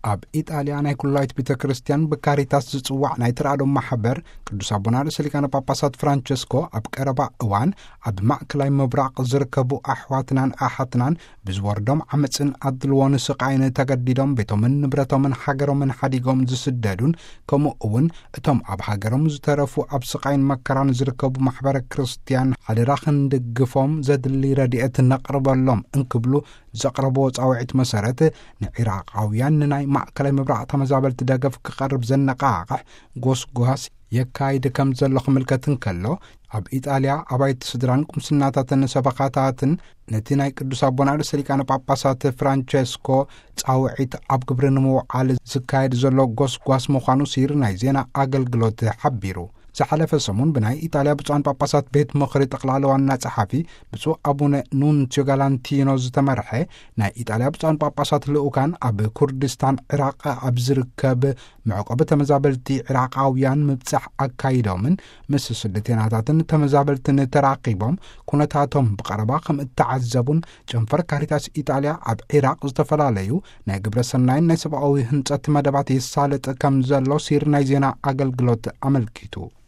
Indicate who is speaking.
Speaker 1: ኣብ ኢጣልያ ናይ ኩላዊት ቤተ ክርስቲያን ብካሪታስ ዝጽዋዕ ናይ ተራድኦ ማሕበር ቅዱስ አቡነ ርእሰ ሊቃነ ጳጳሳት ፍራንቸስኮ ኣብ ቀረባ እዋን ኣብ ማእከላይ ምብራቅ ዝርከቡ ኣሕዋትናን ኣሓትናን ብዝወርዶም ዓመፅን ኣድልዎን ስቃይን ተገዲዶም ቤቶምን ንብረቶምን ሃገሮምን ሓዲጎም ዝስደዱን ከምኡ እውን እቶም ኣብ ሃገሮም ዝተረፉ ኣብ ስቃይን መከራን ዝርከቡ ማሕበረ ክርስቲያን ሓደራ ክንድግፎም ዘድሊ ረድኤት ነቅርበሎም እንክብሉ ዘቅረቦ ጻውዒት መሰረት ንዒራቃውያን ናይ ማእከላይ ምብራቅ ተመዛበልቲ ደገፍ ክቐርብ ዘነቃቅሕ ጎስጓስ የካይድ ከም ዘሎ ክምልከትን ከሎ ኣብ ኢጣልያ ኣባይቲ ስድራን ቁምስናታትን ሰበኻታትን ነቲ ናይ ቅዱስ አቡነ ርእሰ ሊቃነ ጳጳሳት ፍራንቸስኮ ጻውዒት ኣብ ግብሪ ንምውዓል ዝካየድ ዘሎ ጎስጓስ ምዃኑ ሲር ናይ ዜና ኣገልግሎት ሓቢሩ። ዝሓለፈ ሰሙን ብናይ ኢጣልያ ብፁዓን ጳጳሳት ቤት ምኽሪ ጠቕላላ ዋና ጸሓፊ ብፁዕ አቡነ ኑንሲዮ ጋላንቲኖ ዝተመርሐ ናይ ኢጣልያ ብፁዓን ጳጳሳት ልኡካን ኣብ ኩርድስታን ዕራቅ ኣብ ዝርከብ መዕቆቢ ተመዛበልቲ ዕራቃውያን ምብጻሕ ኣካይዶምን ምስ ስደተኛታትን ተመዛበልትን ተራኺቦም ኩነታቶም ብቐረባ ከም እተዓዘቡን ጨንፈር ካሪታስ ኢጣልያ ኣብ ዕራቅ ዝተፈላለዩ ናይ ግብረ ሰናይን ናይ ሰብኣዊ ህንጸት መደባት የሳልጥ ከም ዘሎ ሲር ናይ ዜና ኣገልግሎት ኣመልኪቱ።